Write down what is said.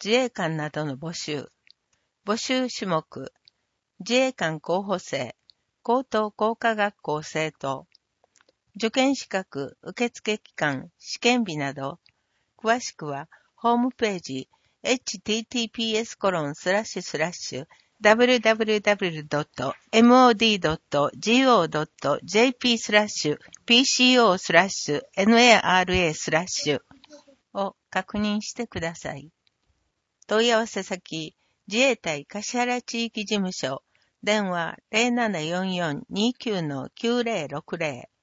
自衛官などの募集。募集種目。自衛官候補生、高等工科学校生徒。受験資格、受付期間、試験日など。詳しくは、ホームページ、https://www.mod.jp/PCO/NARA/ を確認してください。問い合わせ先、自衛隊橿原地域事務所、電話 0744-29-9060